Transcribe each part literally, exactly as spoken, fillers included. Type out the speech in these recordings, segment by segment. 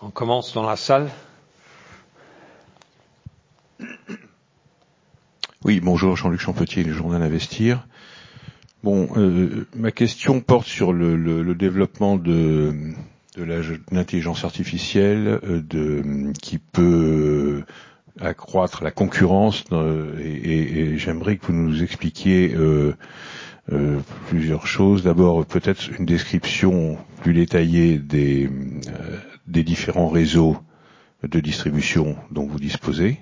On commence dans la salle. Oui, bonjour, Jean-Luc Champetier, le journal Investir. Bon, euh, ma question porte sur le, le, le développement de, de, la, de l'intelligence artificielle euh, de, qui peut accroître la concurrence euh, et, et, et j'aimerais que vous nous expliquiez euh, euh, plusieurs choses. D'abord, peut-être une description plus détaillée des, euh, des différents réseaux de distribution dont vous disposez.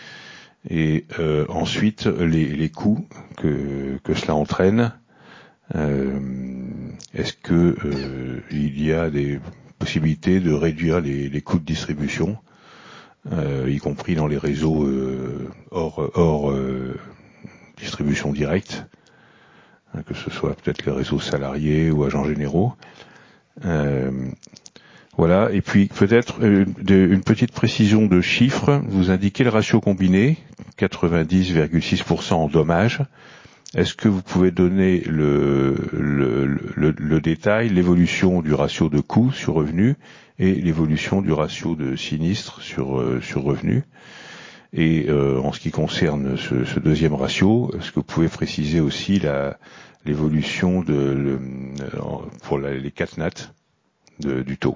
Et euh, ensuite les, les coûts que, que cela entraîne. Euh, est-ce que euh, il y a des possibilités de réduire les, les coûts de distribution, euh, y compris dans les réseaux euh, hors, hors euh, distribution directe, hein, que ce soit peut-être les réseaux salariés ou agents généraux. Euh, Voilà, et puis peut-être une, une petite précision de chiffres. Vous indiquez le ratio combiné, quatre-vingt-dix virgule six pour cent en dommages. Est-ce que vous pouvez donner le, le, le, le détail, l'évolution du ratio de coût sur revenu et l'évolution du ratio de sinistre sur, euh, sur revenu? Et euh, en ce qui concerne ce, ce deuxième ratio, est-ce que vous pouvez préciser aussi la, l'évolution de, le, pour la, les quatre N A T de, du taux?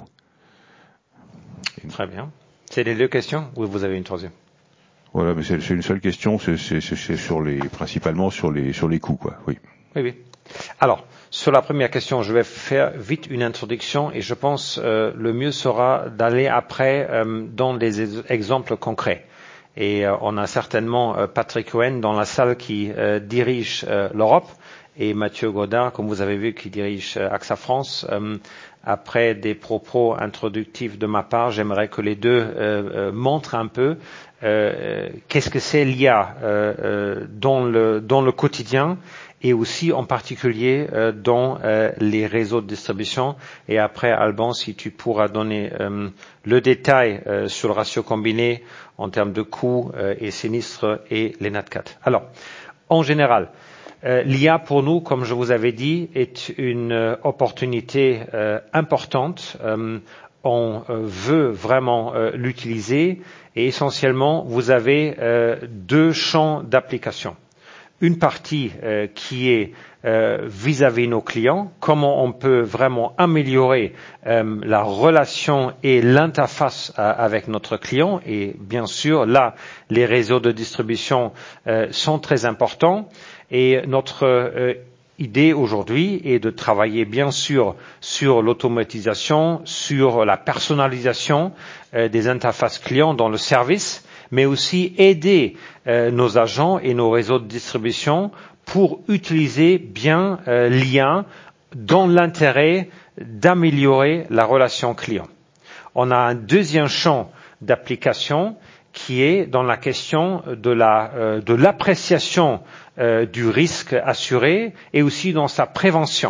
Très bien. C'est les deux questions ou vous avez une troisième? Voilà, mais c'est, c'est une seule question, c'est, c'est, c'est sur les, principalement sur les, sur les coûts, quoi. Oui. Oui, oui. Alors, sur la première question, je vais faire vite une introduction et je pense euh, le mieux sera d'aller après euh, dans des exemples concrets. Et euh, on a certainement euh, Patrick Owen dans la salle qui euh, dirige euh, l'Europe et Mathieu Godard, comme vous avez vu, qui dirige euh, AXA France. Euh, Après des propos introductifs de ma part, j'aimerais que les deux euh, euh, montrent un peu euh, qu'est-ce que c'est l'I A euh, euh, dans le dans le quotidien et aussi en particulier euh, dans euh, les réseaux de distribution. Et après, Alban, si tu pourras donner euh, le détail euh, sur le ratio combiné en termes de coûts euh, et sinistres et les N A T quatre. Alors, en général, Euh, l'I A pour nous, comme je vous avais dit, est une euh, opportunité euh, importante. Euh, on euh, veut vraiment euh, l'utiliser et essentiellement, vous avez euh, deux champs d'application. Une partie euh, qui est euh, vis-à-vis nos clients, comment on peut vraiment améliorer euh, la relation et l'interface euh, avec notre client. Et bien sûr, là, les réseaux de distribution euh, sont très importants. Et notre euh, idée aujourd'hui est de travailler bien sûr sur l'automatisation, sur la personnalisation euh, des interfaces clients dans le service, mais aussi aider euh, nos agents et nos réseaux de distribution pour utiliser bien euh, l'I A dans l'intérêt d'améliorer la relation client. On a un deuxième champ d'application qui est dans la question de la euh, de l'appréciation euh, du risque assuré et aussi dans sa prévention.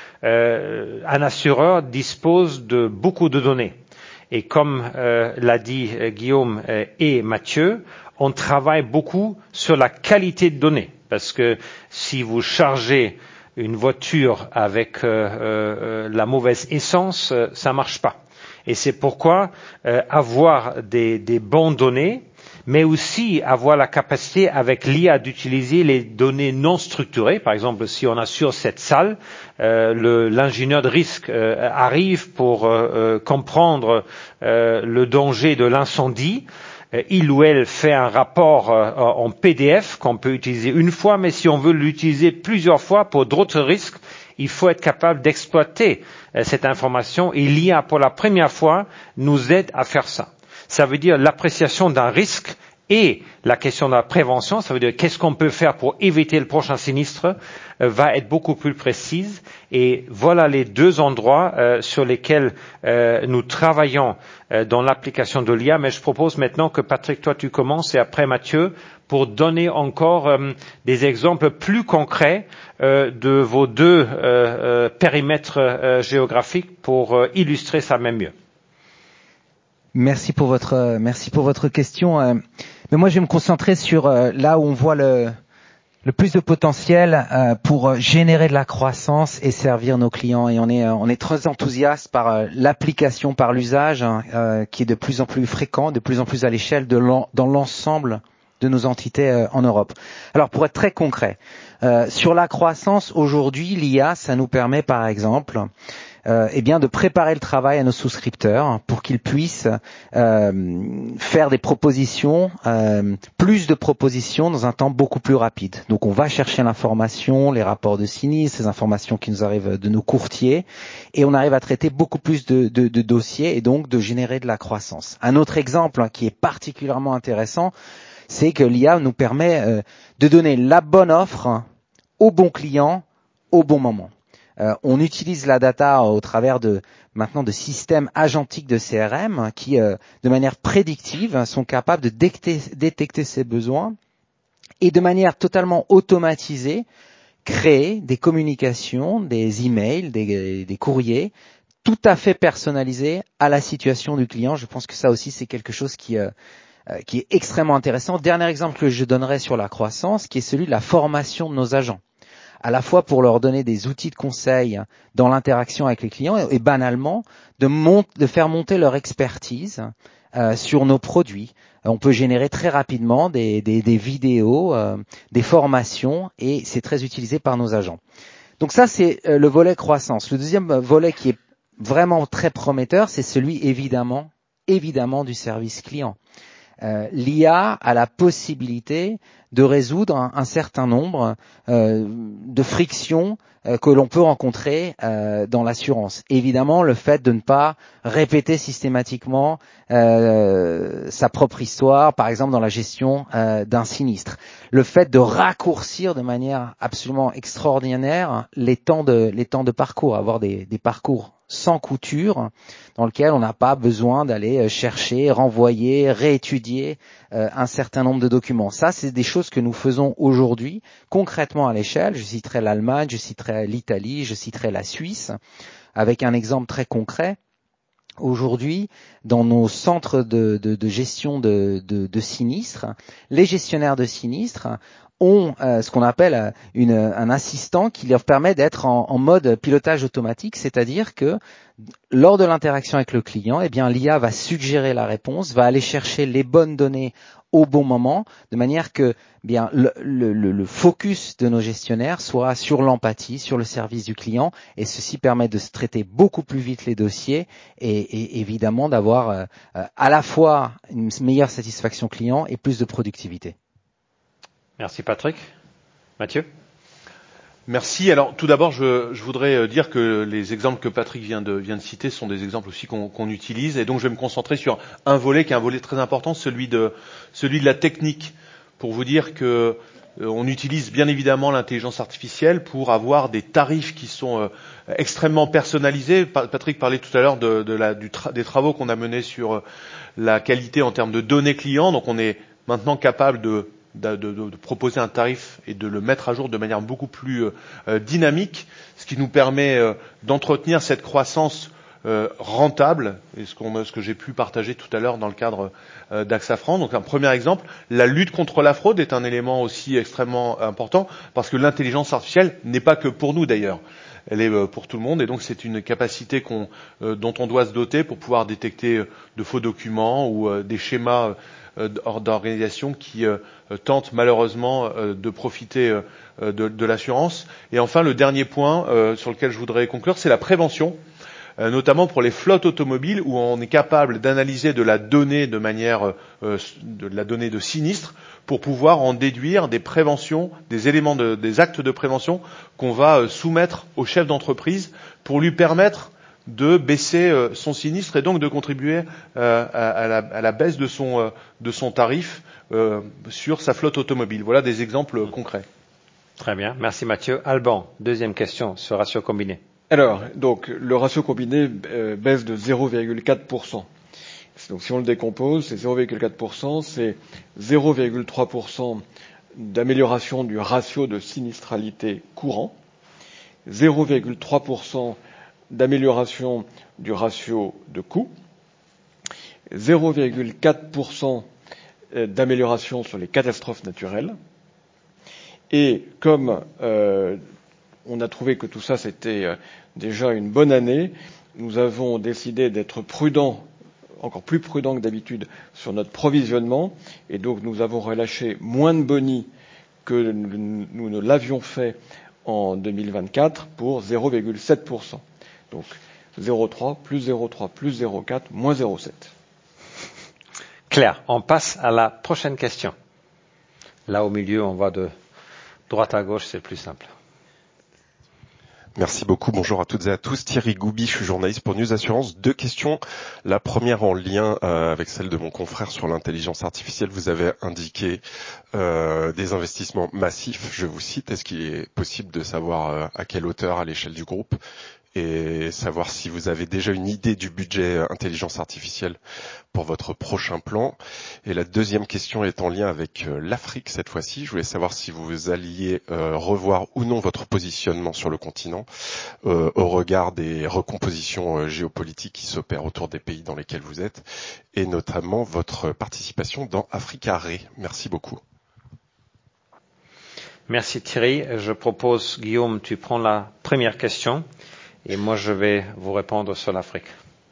Euh, un assureur dispose de beaucoup de données. Et comme euh, l'a dit euh, Guillaume euh, et Mathieu, on travaille beaucoup sur la qualité de données. Parce que si vous chargez une voiture avec euh, euh, la mauvaise essence, euh, ça marche pas. Et c'est pourquoi euh, avoir des, des bonnes données, mais aussi avoir la capacité avec l'I A d'utiliser les données non structurées. Par exemple, si on assure cette salle, euh, le, l'ingénieur de risque euh, arrive pour euh, euh, comprendre euh, le danger de l'incendie. Euh, il ou elle fait un rapport euh, en P D F qu'on peut utiliser une fois, mais si on veut l'utiliser plusieurs fois pour d'autres risques, il faut être capable d'exploiter euh, cette information et l'I A, pour la première fois, nous aide à faire ça. Ça veut dire l'appréciation d'un risque et la question de la prévention, ça veut dire qu'est-ce qu'on peut faire pour éviter le prochain sinistre, euh, va être beaucoup plus précise. Et voilà les deux endroits euh, sur lesquels euh, nous travaillons euh, dans l'application de l'I A. Mais je propose maintenant que Patrick, toi tu commences et après Mathieu, pour donner encore euh, des exemples plus concrets euh, de vos deux euh, euh, périmètres euh, géographiques pour euh, illustrer ça même mieux. Merci pour votre euh, merci pour votre question. Euh, mais moi, je vais me concentrer sur euh, là où on voit le le plus de potentiel euh, pour générer de la croissance et servir nos clients. Et on est euh, on est très enthousiaste par euh, l'application, par l'usage hein, euh, qui est de plus en plus fréquent, de plus en plus à l'échelle de l'en, dans l'ensemble de nos entités euh, en Europe. Alors pour être très concret, euh, sur la croissance aujourd'hui, l'I A, ça nous permet par exemple Euh, eh bien de préparer le travail à nos souscripteurs pour qu'ils puissent euh, faire des propositions, euh, plus de propositions dans un temps beaucoup plus rapide. Donc on va chercher l'information, les rapports de sinistres, ces informations qui nous arrivent de nos courtiers, et on arrive à traiter beaucoup plus de, de, de dossiers et donc de générer de la croissance. Un autre exemple hein, qui est particulièrement intéressant, c'est que l'I A nous permet euh, de donner la bonne offre au bon client au bon moment. Euh, on utilise la data au travers de maintenant de systèmes agentiques de C R M qui, euh, de manière prédictive, sont capables de détecter, détecter ces besoins et de manière totalement automatisée, créer des communications, des emails, des, des courriers tout à fait personnalisés à la situation du client. Je pense que ça aussi, c'est quelque chose qui euh, qui est extrêmement intéressant. Dernier exemple que je donnerai sur la croissance, qui est celui de la formation de nos agents, à la fois pour leur donner des outils de conseil dans l'interaction avec les clients et, et banalement de, mont- de faire monter leur expertise euh, sur nos produits. On peut générer très rapidement des, des, des vidéos, euh, des formations et c'est très utilisé par nos agents. Donc ça, c'est euh, le volet croissance. Le deuxième volet qui est vraiment très prometteur, c'est celui évidemment, évidemment du service client. Euh, L'I A a la possibilité de résoudre un, un certain nombre euh, de frictions euh, que l'on peut rencontrer euh, dans l'assurance. Évidemment, le fait de ne pas répéter systématiquement euh, sa propre histoire, par exemple dans la gestion euh, d'un sinistre. Le fait de raccourcir de manière absolument extraordinaire les temps de, les temps de parcours, avoir des, des parcours sans couture, dans lequel on n'a pas besoin d'aller chercher, renvoyer, réétudier euh, un certain nombre de documents. Ça, c'est des choses que nous faisons aujourd'hui concrètement à l'échelle. Je citerai l'Allemagne, je citerai l'Italie, je citerai la Suisse, avec un exemple très concret. Aujourd'hui, dans nos centres de, de, de gestion de, de, de sinistres, les gestionnaires de sinistres ont euh, ce qu'on appelle une, un assistant qui leur permet d'être en, en mode pilotage automatique, c'est-à-dire que lors de l'interaction avec le client, eh bien l'I A va suggérer la réponse, va aller chercher les bonnes données au bon moment, de manière que eh bien le, le, le focus de nos gestionnaires soit sur l'empathie, sur le service du client, et ceci permet de se traiter beaucoup plus vite les dossiers et, et évidemment d'avoir euh, à la fois une meilleure satisfaction client et plus de productivité. Merci Patrick. Mathieu ? Merci. Alors tout d'abord, je, je voudrais dire que les exemples que Patrick vient de, vient de citer sont des exemples aussi qu'on, qu'on utilise, et donc je vais me concentrer sur un volet qui est un volet très important, celui de, celui de la technique, pour vous dire que euh, on utilise bien évidemment l'intelligence artificielle pour avoir des tarifs qui sont euh, extrêmement personnalisés. Patrick parlait tout à l'heure de, de la, du tra- des travaux qu'on a menés sur euh, la qualité en termes de données clients, donc on est maintenant capable de De, de, de proposer un tarif et de le mettre à jour de manière beaucoup plus euh, dynamique, ce qui nous permet euh, d'entretenir cette croissance euh, rentable, et ce, qu'on, ce que j'ai pu partager tout à l'heure dans le cadre euh, d'Axa France. Donc un premier exemple, la lutte contre la fraude est un élément aussi extrêmement important, parce que l'intelligence artificielle n'est pas que pour nous d'ailleurs. Elle est pour tout le monde, et donc c'est une capacité qu'on, euh, dont on doit se doter pour pouvoir détecter de faux documents ou euh, des schémas euh, d'organisation qui euh, tentent malheureusement euh, de profiter euh, de, de l'assurance. Et enfin, le dernier point euh, sur lequel je voudrais conclure, c'est la prévention, euh, notamment pour les flottes automobiles où on est capable d'analyser de la donnée de manière euh, de la donnée de sinistre pour pouvoir en déduire des préventions, des éléments de, des actes de prévention qu'on va euh, soumettre au chef d'entreprise pour lui permettre de baisser euh, son sinistre et donc de contribuer euh, à, à, la, à la baisse de son, euh, de son tarif euh, sur sa flotte automobile. Voilà des exemples euh, concrets. Très bien, merci Mathieu. Alban, deuxième question sur ratio combiné. Alors, donc, le ratio combiné euh, baisse de zéro virgule quatre pour cent. Donc, si on le décompose, c'est zéro virgule quatre pour cent, c'est zéro virgule trois pour cent d'amélioration du ratio de sinistralité courant, zéro virgule trois pour cent d'amélioration du ratio de coût, zéro virgule quatre pour cent d'amélioration sur les catastrophes naturelles Et comme euh, on a trouvé que tout ça c'était euh, déjà une bonne année, nous avons décidé d'être prudents, encore plus prudents que d'habitude, sur notre provisionnement, et donc nous avons relâché moins de boni que nous ne l'avions fait en deux mille vingt-quatre pour zéro virgule sept pour cent. Donc zéro virgule trois, plus zéro virgule trois, plus zéro virgule quatre, moins zéro virgule sept. Claire, on passe à la prochaine question. Là au milieu, on va de droite à gauche, c'est plus simple. Merci beaucoup. Bonjour à toutes et à tous. Thierry Goubi, je suis journaliste pour News Assurance. Deux questions. La première en lien euh, avec celle de mon confrère sur l'intelligence artificielle. Vous avez indiqué euh, des investissements massifs. Je vous cite. Est-ce qu'il est possible de savoir euh, à quelle hauteur à l'échelle du groupe et savoir si vous avez déjà une idée du budget euh, intelligence artificielle pour votre prochain plan. Et la deuxième question est en lien avec euh, l'Afrique cette fois-ci. Je voulais savoir si vous alliez euh, revoir ou non votre positionnement sur le continent euh, au regard des recompositions euh, géopolitiques qui s'opèrent autour des pays dans lesquels vous êtes et notamment votre participation dans Africa Re. Merci beaucoup. Merci Thierry. Je propose, Guillaume, tu prends la première question et moi je vais vous répondre sur l'Afrique.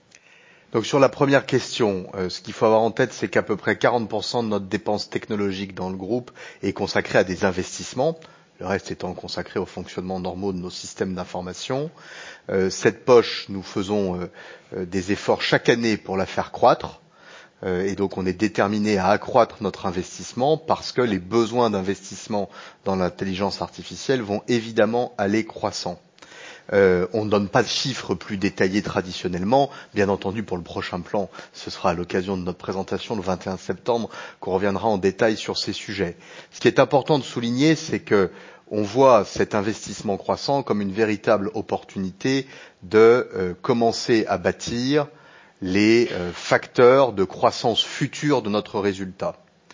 Donc sur la première question, euh, ce qu'il faut avoir en tête, c'est qu'à peu près quarante pour cent de notre dépense technologique dans le groupe est consacrée à des investissements, le reste étant consacré au fonctionnement normaux de nos systèmes d'information. Euh, cette poche, nous faisons euh, euh, des efforts chaque année pour la faire croître. Euh, et donc on est déterminé à accroître notre investissement parce que les besoins d'investissement dans l'intelligence artificielle vont évidemment aller croissant. Euh, on ne donne pas de chiffres plus détaillés traditionnellement. Bien entendu, pour le prochain plan, ce sera à l'occasion de notre présentation le vingt et un septembre qu'on reviendra en détail sur ces sujets. Ce qui est important de souligner, c'est que on voit cet investissement croissant comme une véritable opportunité de euh, commencer à bâtir les euh, facteurs de croissance future de notre résultat.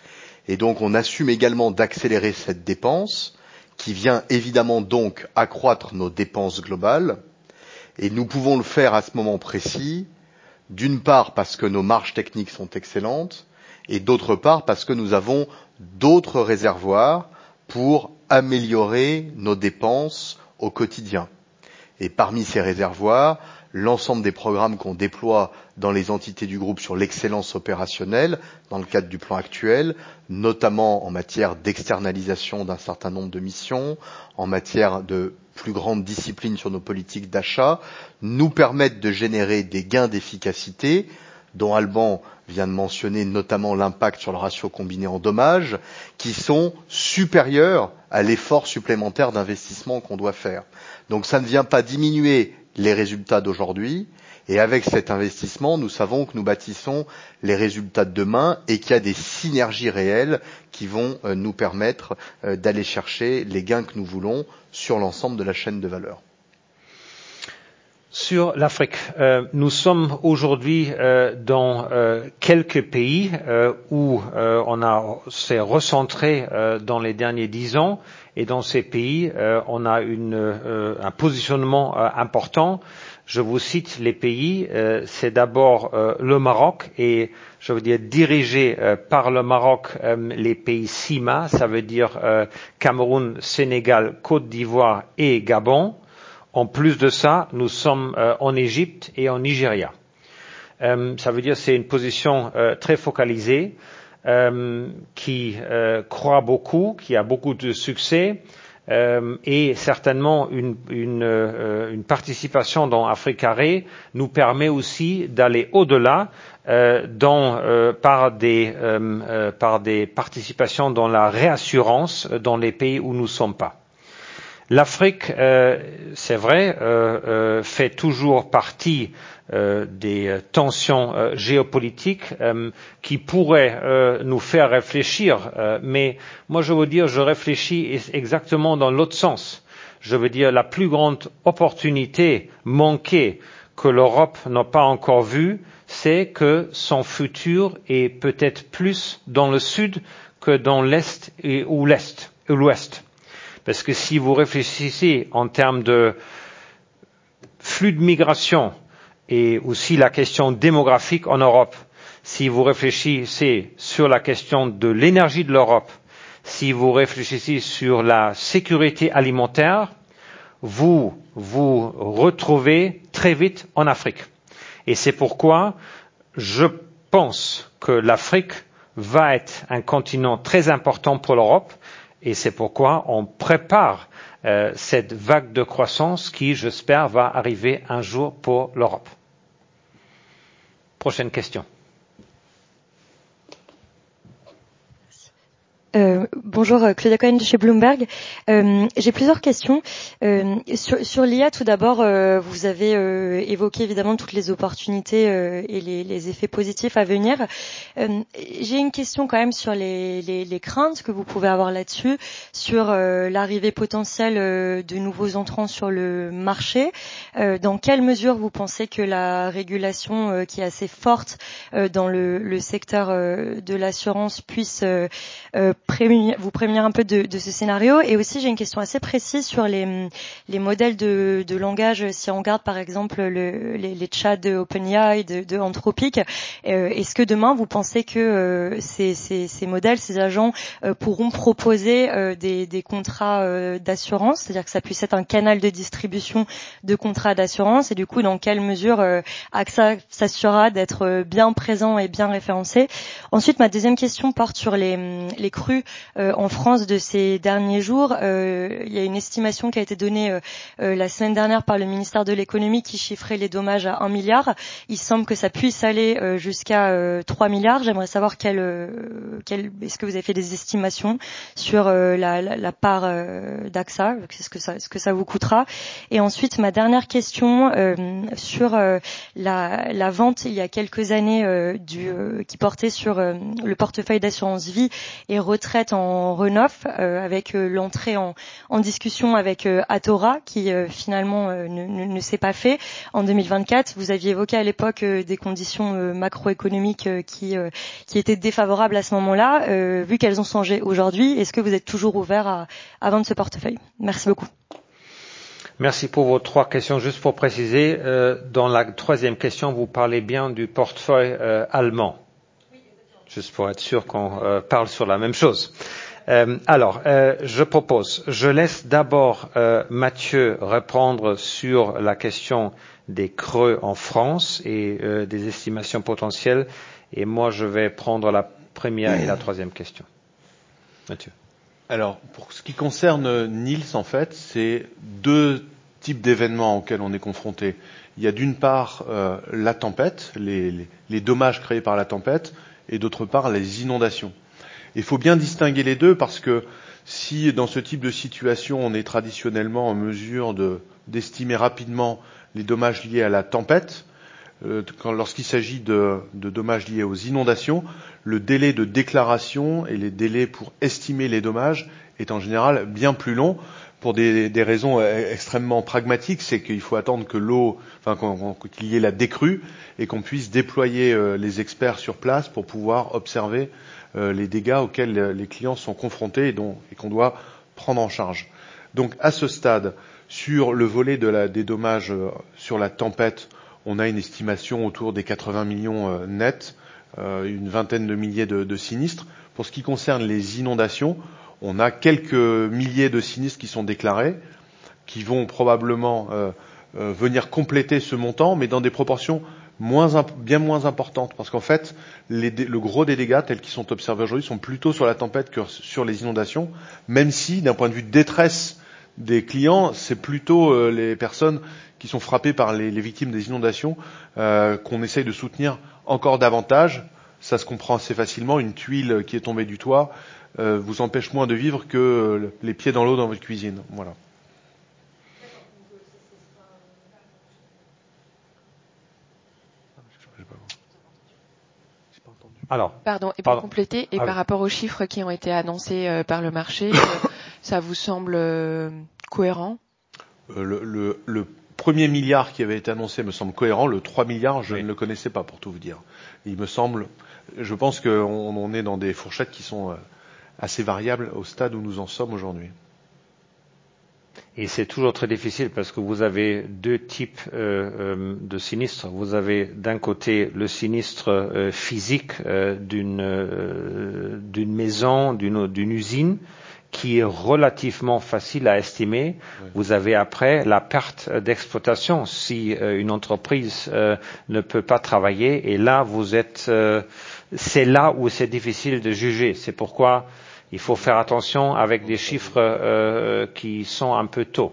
Et donc, on assume également d'accélérer cette dépense qui vient évidemment donc accroître nos dépenses globales, et nous pouvons le faire à ce moment précis, d'une part parce que nos marges techniques sont excellentes, et d'autre part parce que nous avons d'autres réservoirs pour améliorer nos dépenses au quotidien. Et parmi ces réservoirs, l'ensemble des programmes qu'on déploie dans les entités du groupe sur l'excellence opérationnelle, dans le cadre du plan actuel, notamment en matière d'externalisation d'un certain nombre de missions, en matière de plus grande discipline sur nos politiques d'achat, nous permettent de générer des gains d'efficacité, dont Alban vient de mentionner notamment l'impact sur le ratio combiné en dommages, qui sont supérieurs à l'effort supplémentaire d'investissement qu'on doit faire. Donc ça ne vient pas diminuer les résultats d'aujourd'hui, et avec cet investissement, nous savons que nous bâtissons les résultats de demain et qu'il y a des synergies réelles qui vont euh, nous permettre euh, d'aller chercher les gains que nous voulons sur l'ensemble de la chaîne de valeur. Sur l'Afrique, euh, nous sommes aujourd'hui euh, dans euh, quelques pays euh, où euh, on a s'est recentré euh, dans les derniers dix ans, et dans ces pays, euh, on a une, euh, un positionnement euh, important. Je vous cite les pays. Euh, c'est d'abord euh, le Maroc, et je veux dire dirigé euh, par le Maroc euh, les pays C I M A, ça veut dire euh, Cameroun, Sénégal, Côte d'Ivoire et Gabon. En plus de ça, nous sommes euh, en Égypte et en Nigeria. Euh, ça veut dire que c'est une position euh, très focalisée, euh, qui euh, croît beaucoup, qui a beaucoup de succès, euh, et certainement une, une, euh, une participation dans Africa Re nous permet aussi d'aller au-delà euh, dans, euh, par, des, euh, euh, par des participations dans la réassurance dans les pays où nous ne sommes pas. L'Afrique, euh, c'est vrai, euh, euh, fait toujours partie euh, des tensions euh, géopolitiques euh, qui pourraient euh, nous faire réfléchir. Euh, mais moi, je veux dire, je réfléchis exactement dans l'autre sens. Je veux dire, la plus grande opportunité manquée que l'Europe n'a pas encore vue, c'est que son futur est peut-être plus dans le sud que dans l'est et, ou l'est ou l'ouest. Parce que si vous réfléchissez en termes de flux de migration et aussi la question démographique en Europe, si vous réfléchissez sur la question de l'énergie de l'Europe, si vous réfléchissez sur la sécurité alimentaire, vous vous retrouvez très vite en Afrique. Et c'est pourquoi je pense que l'Afrique va être un continent très important pour l'Europe, et c'est pourquoi on prépare euh, cette vague de croissance qui, j'espère, va arriver un jour pour l'Europe. Prochaine question. Euh, bonjour, Claudia Cohen de chez Bloomberg. Euh, j'ai plusieurs questions. Euh, sur sur l'I A, tout d'abord, euh, vous avez euh, évoqué évidemment toutes les opportunités euh, et les, les effets positifs à venir. Euh, j'ai une question quand même sur les, les, les craintes que vous pouvez avoir là-dessus, sur euh, l'arrivée potentielle euh, de nouveaux entrants sur le marché. Euh, dans quelle mesure vous pensez que la régulation euh, qui est assez forte euh, dans le, le secteur euh, de l'assurance puisse euh, euh, prémunir, vous prémunir un peu de, de ce scénario? Et aussi, j'ai une question assez précise sur les, les modèles de, de langage. Si on regarde par exemple le, les, les chats de OpenAI, de, de Anthropic, euh, est-ce que demain vous pensez que euh, ces, ces, ces modèles, ces agents euh, pourront proposer euh, des, des contrats euh, d'assurance, c'est-à-dire que ça puisse être un canal de distribution de contrats d'assurance, et du coup, dans quelle mesure euh, AXA s'assurera d'être bien présent et bien référencé? Ensuite, ma deuxième question porte sur les, les crues euh, en France de ces derniers jours. Euh, il y a une estimation qui a été donnée euh, euh, la semaine dernière par le ministère de l'économie qui chiffrait les dommages à un milliard. Il semble que ça puisse aller euh, jusqu'à euh, trois milliards. J'aimerais savoir quel, euh, quel, est-ce que vous avez fait des estimations sur euh, la, la, la part euh, d'AXA, ce que ça, ce que ça vous coûtera. Et ensuite, ma dernière question euh, sur euh, la, la vente il y a quelques années euh, du, euh, qui portait sur euh, le portefeuille d'assurance vie et retraite en Renoff, euh, avec euh, l'entrée en, en discussion avec euh, Athora, qui euh, finalement euh, ne, ne, ne s'est pas fait en deux mille vingt-quatre. Vous aviez évoqué à l'époque euh, des conditions euh, macroéconomiques euh, qui, euh, qui étaient défavorables à ce moment-là. Euh, vu qu'elles ont changé aujourd'hui, est-ce que vous êtes toujours ouvert à, à vendre ce portefeuille? Merci beaucoup. Merci pour vos trois questions. Juste pour préciser, euh, dans la troisième question, vous parlez bien du portefeuille euh, allemand. Juste pour être sûr qu'on euh, parle sur la même chose. Euh, alors, euh, je propose, je laisse d'abord euh, Mathieu répondre sur la question des creux en France et euh, des estimations potentielles, et moi je vais prendre la première et la troisième question. Mathieu. Alors, pour ce qui concerne Niels, en fait, c'est deux types d'événements auxquels on est confronté. Il y a d'une part euh, la tempête, les, les, les dommages créés par la tempête, et d'autre part les inondations. Il faut bien distinguer les deux parce que si dans ce type de situation on est traditionnellement en mesure de, d'estimer rapidement les dommages liés à la tempête, euh, quand, lorsqu'il s'agit de, de dommages liés aux inondations, le délai de déclaration et les délais pour estimer les dommages est en général bien plus long pour des, des raisons extrêmement pragmatiques. C'est qu'il faut attendre que l'eau, enfin qu'il y ait la décrue et qu'on puisse déployer euh, les experts sur place pour pouvoir observer euh, les dégâts auxquels les clients sont confrontés et, dont, et qu'on doit prendre en charge. Donc à ce stade, sur le volet de la, des dommages euh, sur la tempête, on a une estimation autour des quatre-vingts millions euh, nets, euh, une vingtaine de milliers de, de sinistres. Pour ce qui concerne les inondations, on a quelques milliers de sinistres qui sont déclarés, qui vont probablement euh, euh, venir compléter ce montant, mais dans des proportions moins, bien moins importantes. Parce qu'en fait, les, le gros des dégâts tels qu'ils sont observés aujourd'hui sont plutôt sur la tempête que sur les inondations, même si, d'un point de vue de détresse des clients, c'est plutôt euh, les personnes qui sont frappées par les, les victimes des inondations euh, qu'on essaye de soutenir encore davantage. Ça se comprend assez facilement. Une tuile qui est tombée du toit euh, vous empêche moins de vivre que euh, les pieds dans l'eau dans votre cuisine. Voilà. Alors, pardon, et pour pardon. compléter, et ah, par oui. rapport aux chiffres qui ont été annoncés euh, par le marché, euh, ça vous semble euh, cohérent? euh, le, le, le premier milliard qui avait été annoncé me semble cohérent. Le trois milliards, je oui. ne le connaissais pas, pour tout vous dire. Il me semble, je pense qu'on on est dans des fourchettes qui sont euh, assez variables au stade où nous en sommes aujourd'hui. Et c'est toujours très difficile parce que vous avez deux types euh, euh, de sinistres. Vous avez d'un côté le sinistre euh, physique euh, d'une euh, d'une maison, d'une d'une usine, qui est relativement facile à estimer. Oui. Vous avez après la perte d'exploitation si euh, une entreprise euh, ne peut pas travailler. Et là, vous êtes, euh, c'est là où c'est difficile de juger. C'est pourquoi il faut faire attention avec des chiffres euh, qui sont un peu tôt.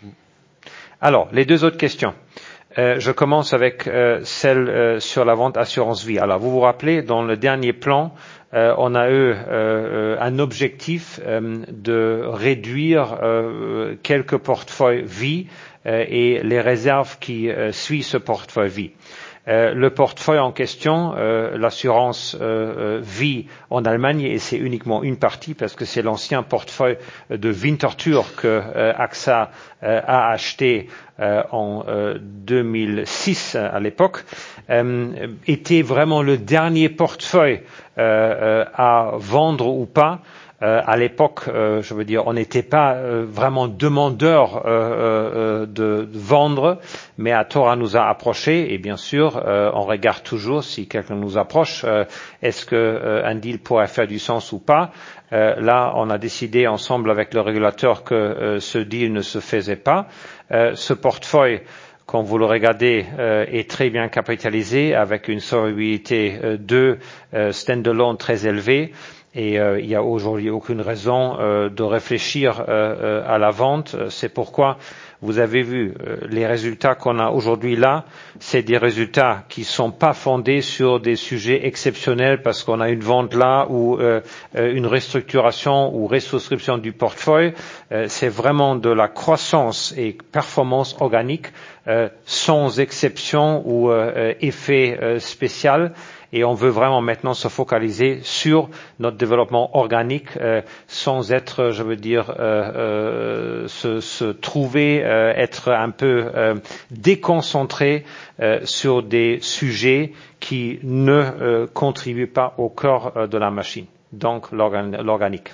Alors, les deux autres questions. Euh, je commence avec euh, celle euh, sur la vente assurance vie. Alors, vous vous rappelez, dans le dernier plan, euh, on a eu euh, un objectif euh, de réduire euh, quelques portefeuilles vie euh, et les réserves qui euh, suivent ce portefeuille vie. Euh, le portefeuille en question, euh, l'assurance euh, vie en Allemagne, et c'est uniquement une partie parce que c'est l'ancien portefeuille de Winterthur que euh, AXA euh, a acheté euh, en euh, deux mille six à l'époque, euh, était vraiment le dernier portefeuille euh, euh, à vendre ou pas. Euh, à l'époque, euh, je veux dire, on n'était pas euh, vraiment demandeur euh, euh, de, de vendre, mais Athora nous a approchés et bien sûr, euh, on regarde toujours si quelqu'un nous approche, euh, est-ce que euh, un deal pourrait faire du sens ou pas. Euh, là, on a décidé ensemble avec le régulateur que euh, ce deal ne se faisait pas. Euh, ce portefeuille, quand vous le regardez, euh, est très bien capitalisé avec une solvabilité euh, deux euh, stand-alone très élevée. Et euh, il n'y a aujourd'hui aucune raison euh, de réfléchir euh, euh, à la vente. C'est pourquoi vous avez vu euh, les résultats qu'on a aujourd'hui là, c'est des résultats qui sont pas fondés sur des sujets exceptionnels parce qu'on a une vente là ou euh, une restructuration ou resouscription du portefeuille. Euh, c'est vraiment de la croissance et performance organique euh, sans exception ou euh, effet euh, spécial. Et on veut vraiment maintenant se focaliser sur notre développement organique euh, sans être, je veux dire, euh, euh, se, se trouver, euh, être un peu euh, déconcentré euh, sur des sujets qui ne euh, contribuent pas au cœur euh, de la machine, donc l'organ- l'organique.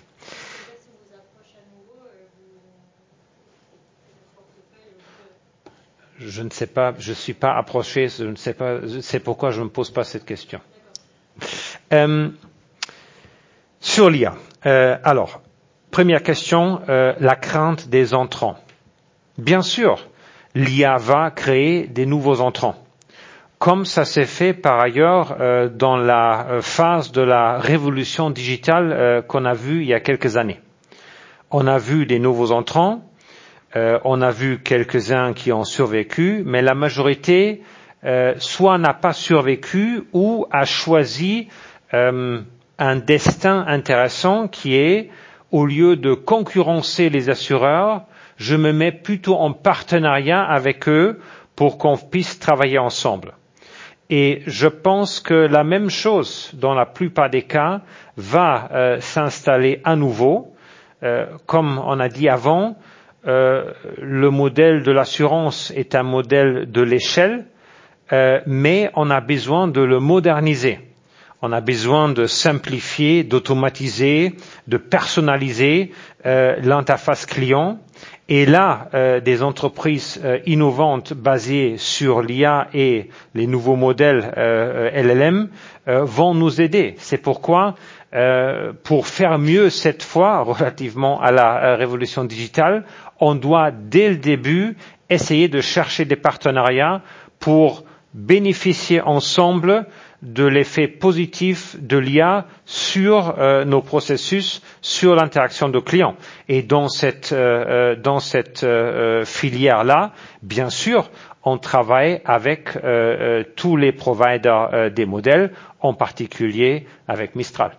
Je ne sais pas, je ne suis pas approché, je ne sais pas, c'est pourquoi je ne me pose pas cette question. Euh, sur l'I A, euh, alors, première question, euh, la crainte des entrants. Bien sûr, l'I A va créer des nouveaux entrants, comme ça s'est fait par ailleurs euh, dans la phase de la révolution digitale euh, qu'on a vue il y a quelques années. On a vu des nouveaux entrants. Euh, on a vu quelques-uns qui ont survécu, mais la majorité euh, soit n'a pas survécu ou a choisi euh, un destin intéressant qui est, au lieu de concurrencer les assureurs, je me mets plutôt en partenariat avec eux pour qu'on puisse travailler ensemble. Et je pense que la même chose, dans la plupart des cas, va euh, s'installer à nouveau. Euh, comme on a dit avant, Euh, le modèle de l'assurance est un modèle de l'échelle, euh, mais on a besoin de le moderniser. On a besoin de simplifier, d'automatiser, de personnaliser euh, l'interface client. Et là, euh, des entreprises euh, innovantes basées sur l'I A et les nouveaux modèles euh, L L M euh, vont nous aider. C'est pourquoi Euh, pour faire mieux cette fois, relativement à la euh, révolution digitale, on doit dès le début essayer de chercher des partenariats pour bénéficier ensemble de l'effet positif de l'I A sur euh, nos processus, sur l'interaction de clients. Et dans cette, euh, dans cette euh, filière-là, bien sûr, on travaille avec euh, euh, tous les providers euh, des modèles, en particulier avec Mistral.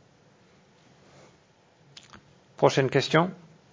Prochaine question.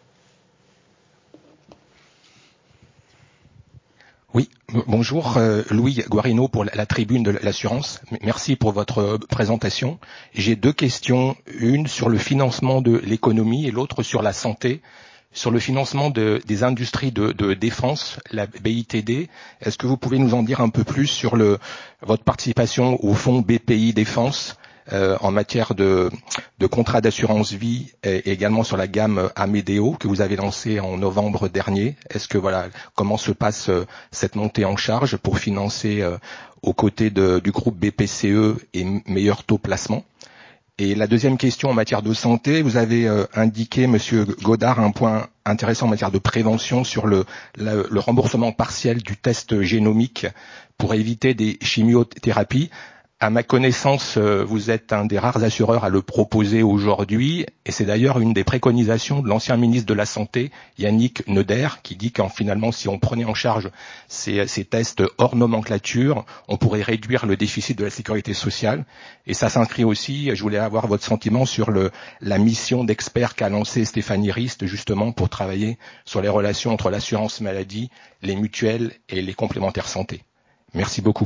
Oui, bonjour, euh, Louis Guarino pour la, la tribune de l'assurance. Merci pour votre présentation. J'ai deux questions, une sur le financement de l'économie et l'autre sur la santé. Sur le financement de, des industries de, de défense, la B I T D, est-ce que vous pouvez nous en dire un peu plus sur le, votre participation au fonds B P I Défense, euh, en matière de, de contrat d'assurance vie et également sur la gamme Amédéo que vous avez lancée en novembre dernier. Est-ce que voilà, comment se passe euh, cette montée en charge pour financer euh, aux côtés de, du groupe B P C E et meilleur taux placement? Et la deuxième question en matière de santé, vous avez euh, indiqué, Monsieur Godard, un point intéressant en matière de prévention sur le, le, le remboursement partiel du test génomique pour éviter des chimiothérapies. À ma connaissance, vous êtes un des rares assureurs à le proposer aujourd'hui, et c'est d'ailleurs une des préconisations de l'ancien ministre de la Santé, Yannick Neuder, qui dit qu'en finalement, si on prenait en charge ces, ces tests hors nomenclature, on pourrait réduire le déficit de la sécurité sociale. Et ça s'inscrit aussi, je voulais avoir votre sentiment sur le, la mission d'expert qu'a lancée Stéphanie Rist, justement pour travailler sur les relations entre l'assurance maladie, les mutuelles et les complémentaires santé. Merci beaucoup.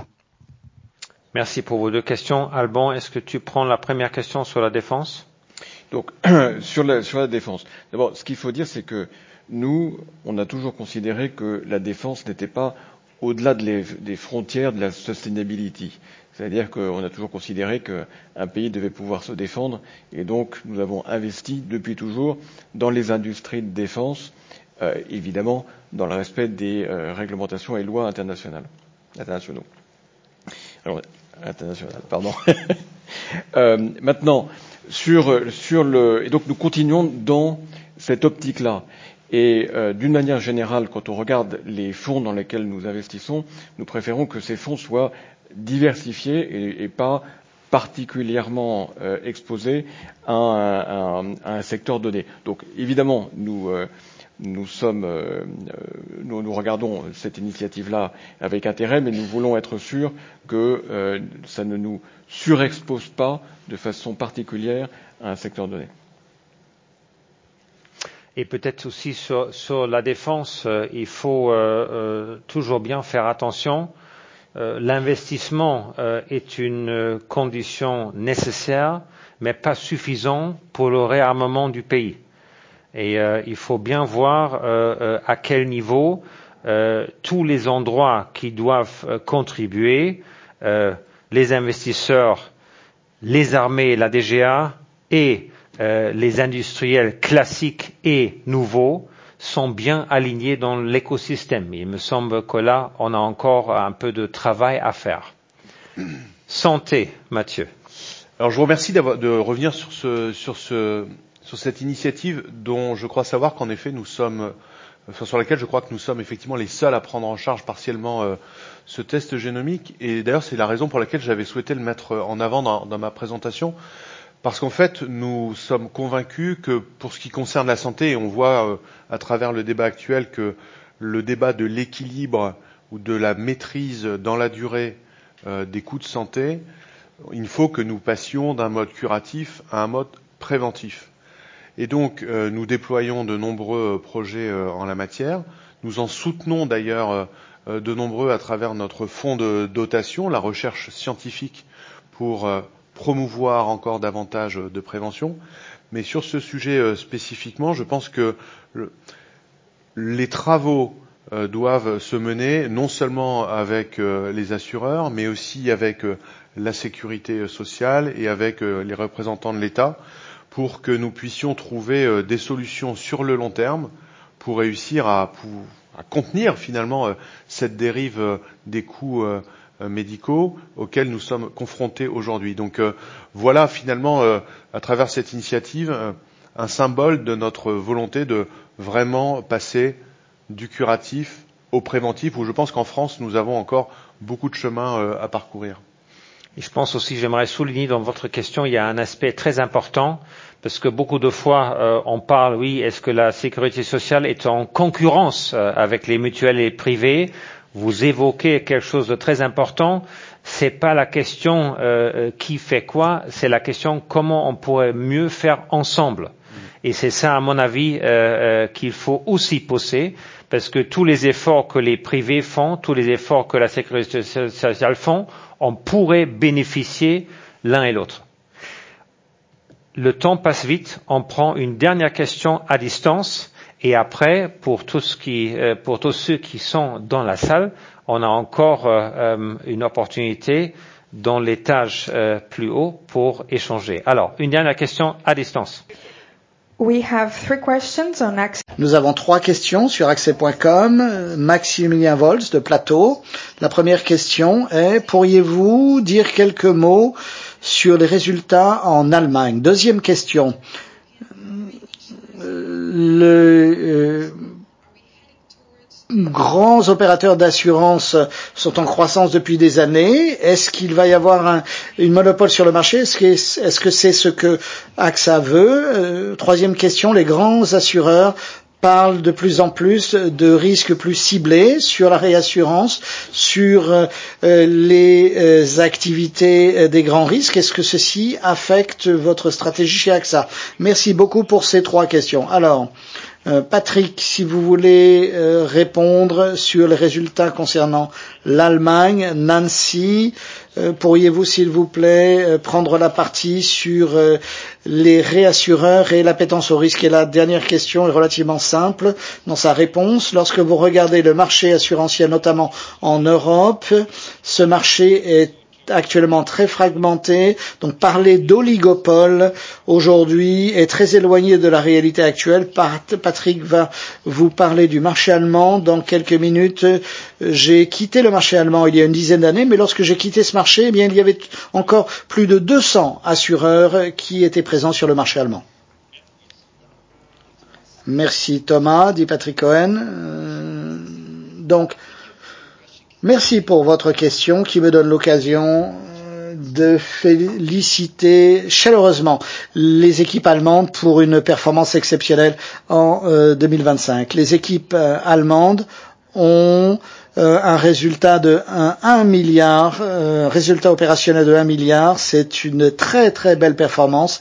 Merci pour vos deux questions. Alban, est-ce que tu prends la première question sur la défense? Donc, sur la, sur la défense. D'abord, ce qu'il faut dire, c'est que nous, on a toujours considéré que la défense n'était pas au-delà de les, des frontières de la sustainability. C'est-à-dire qu'on a toujours considéré qu'un pays devait pouvoir se défendre, et donc nous avons investi depuis toujours dans les industries de défense, euh, évidemment dans le respect des euh, réglementations et lois internationales, internationaux. Alors, international, pardon. euh, maintenant, sur, sur le, et donc nous continuons dans cette optique-là. Et euh, d'une manière générale, quand on regarde les fonds dans lesquels nous investissons, nous préférons que ces fonds soient diversifiés et, et pas particulièrement euh, exposés à un, à, un, à un secteur donné. Donc, évidemment, nous euh, Nous sommes, euh, nous, nous regardons cette initiative-là avec intérêt, mais nous voulons être sûrs que euh, ça ne nous surexpose pas de façon particulière à un secteur donné. Et peut-être aussi sur, sur la défense, euh, il faut euh, euh, toujours bien faire attention. Euh, l'investissement euh, est une condition nécessaire, mais pas suffisante pour le réarmement du pays. Et euh, il faut bien voir euh, euh, à quel niveau euh, tous les endroits qui doivent euh, contribuer, euh, les investisseurs, les armées, la D G A et euh, les industriels classiques et nouveaux sont bien alignés dans l'écosystème. Il me semble que là, on a encore un peu de travail à faire. Santé, Mathieu. Alors je vous remercie d'avoir, de revenir sur ce, sur ce, sur cette initiative dont je crois savoir qu'en effet nous sommes, enfin, sur laquelle je crois que nous sommes effectivement les seuls à prendre en charge partiellement euh, ce test génomique. Et d'ailleurs c'est la raison pour laquelle j'avais souhaité le mettre en avant dans, dans ma présentation. Parce qu'en fait, nous sommes convaincus que pour ce qui concerne la santé, et on voit euh, à travers le débat actuel que le débat de l'équilibre ou de la maîtrise dans la durée euh, des coûts de santé, il faut que nous passions d'un mode curatif à un mode préventif. Et donc, euh, nous déployons de nombreux projets euh, en la matière. Nous en soutenons d'ailleurs euh, de nombreux à travers notre fonds de dotation, la recherche scientifique pour euh, promouvoir encore davantage de prévention. Mais sur ce sujet euh, spécifiquement, je pense que le, les travaux euh, doivent se mener non seulement avec euh, les assureurs, mais aussi avec euh, la sécurité sociale et avec euh, les représentants de l'État pour que nous puissions trouver euh, des solutions sur le long terme pour réussir à, pour, à contenir finalement euh, cette dérive euh, des coûts euh, médicaux auxquels nous sommes confrontés aujourd'hui. Donc euh, voilà finalement, euh, à travers cette initiative, euh, un symbole de notre volonté de vraiment passer du curatif au préventif, où je pense qu'en France, nous avons encore beaucoup de chemin euh, à parcourir. Et je pense aussi, j'aimerais souligner dans votre question, il y a un aspect très important, parce que beaucoup de fois, euh, on parle, oui, est-ce que la sécurité sociale est en concurrence euh, avec les mutuelles et les privés? Vous évoquez quelque chose de très important. C'est pas la question euh, qui fait quoi, c'est la question comment on pourrait mieux faire ensemble. Et c'est ça, à mon avis, euh, euh, qu'il faut aussi poser, parce que tous les efforts que les privés font, tous les efforts que la sécurité sociale font, on pourrait bénéficier l'un et l'autre. Le temps passe vite. On prend une dernière question à distance. Et après, pour tous, qui, pour tous ceux qui sont dans la salle, on a encore euh, une opportunité dans l'étage euh, plus haut pour échanger. Alors, une dernière question à distance. We have three questions on Access. Nous avons trois questions sur accès point com. Maximilien Volz de Plateau. La première question est, pourriez-vous dire quelques mots sur les résultats en Allemagne? Deuxième question. Le, euh, grands opérateurs d'assurance sont en croissance depuis des années. Est-ce qu'il va y avoir un une monopole sur le marché? Est-ce que, est-ce que c'est ce que AXA veut? euh, Troisième question, les grands assureurs parlent de plus en plus de risques plus ciblés sur la réassurance, sur euh, les euh, activités euh, des grands risques. Est-ce que ceci affecte votre stratégie chez AXA? Merci beaucoup pour ces trois questions. Alors, Euh, Patrick, si vous voulez euh, répondre sur les résultats concernant l'Allemagne. Nancy, euh, pourriez-vous, s'il vous plaît, euh, prendre la partie sur euh, les réassureurs et l'appétence au risque? Et la dernière question est relativement simple dans sa réponse. Lorsque vous regardez le marché assurantiel, notamment en Europe, ce marché est actuellement très fragmenté, donc parler d'oligopole aujourd'hui est très éloigné de la réalité actuelle. Patrick va vous parler du marché allemand dans quelques minutes. J'ai quitté le marché allemand il y a une dizaine d'années, mais lorsque j'ai quitté ce marché, eh bien, il y avait encore plus de deux cents assureurs qui étaient présents sur le marché allemand. Merci Thomas, dit Patrick Cohen. Euh, donc, merci pour votre question qui me donne l'occasion de féliciter chaleureusement les équipes allemandes pour une performance exceptionnelle en euh, deux mille vingt-cinq. Les équipes euh, allemandes ont euh, un résultat de un milliard, euh, résultat opérationnel de un milliard. C'est une très très belle performance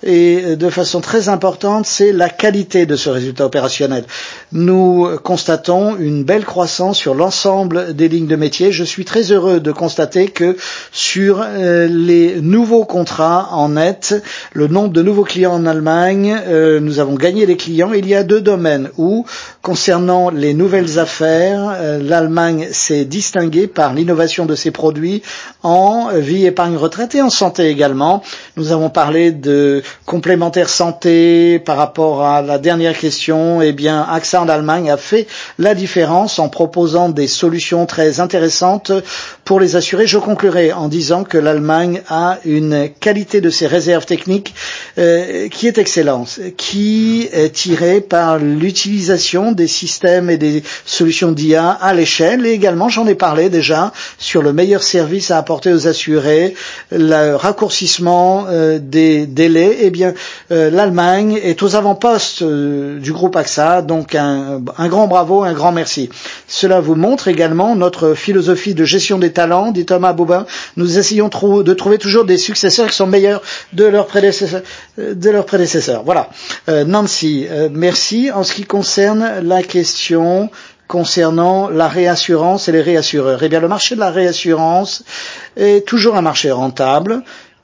et de façon très importante, c'est la qualité de ce résultat opérationnel. Nous constatons une belle croissance sur l'ensemble des lignes de métier. Je suis très heureux de constater que sur euh, les nouveaux contrats en net, le nombre de nouveaux clients en Allemagne, euh, nous avons gagné des clients. Il y a deux domaines où, concernant les nouvelles affaires, euh, l'Allemagne s'est distinguée par l'innovation de ses produits en vie, épargne, retraite et en santé également. Nous avons parlé de complémentaire santé par rapport à la dernière question. Eh bien, AXA en Allemagne a fait la différence en proposant des solutions très intéressantes pour les assurés. Je conclurai en disant que l'Allemagne a une qualité de ses réserves techniques euh, qui est excellente, qui est tirée par l'utilisation des systèmes et des solutions d'I A à l'échelle. Et également, j'en ai parlé déjà, sur le meilleur service à apporter aux assurés, le raccourcissement euh, des délais. Eh bien, euh, l'Allemagne est aux avant-postes euh, du groupe AXA, donc un, un grand bravo, un grand merci. Cela vous montre également notre philosophie de gestion des talents, dit Thomas Boubin. Nous essayons trou- de trouver toujours des successeurs qui sont meilleurs de leurs prédécesseurs. De leurs prédécesseurs. Voilà. Euh, Nancy, euh, merci. En ce qui concerne la question concernant la réassurance et les réassureurs, eh bien, le marché de la réassurance est toujours un marché rentable.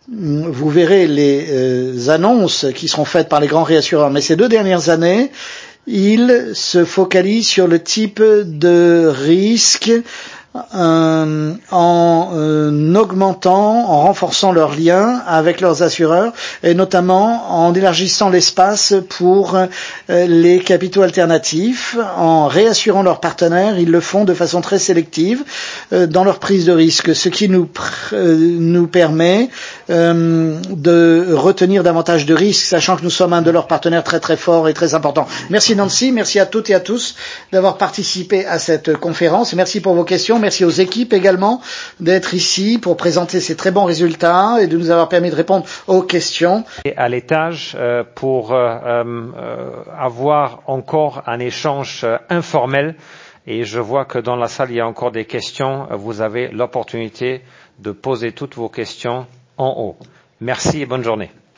Vous verrez les euh, annonces qui seront faites par les grands réassureurs, mais ces deux dernières années, ils se focalisent sur le type de risque euh, en euh, augmentant, en renforçant leurs liens avec leurs assureurs et notamment en élargissant l'espace pour euh, les capitaux alternatifs, en réassurant leurs partenaires. Ils le font de façon très sélective euh, dans leur prise de risque, ce qui nous, pr- euh, nous permet euh, de retenir davantage de risques, sachant que nous sommes un de leurs partenaires très très forts et très importants. Merci Nancy, merci à toutes et à tous d'avoir participé à cette conférence. Merci pour vos questions. Merci aux équipes également d'être ici pour présenter ces très bons résultats et de nous avoir permis de répondre aux questions. Et à l'étage, euh, pour euh, euh, avoir encore un échange euh, informel, et je vois que dans la salle il y a encore des questions. Vous avez l'opportunité de poser toutes vos questions en haut. Merci et bonne journée.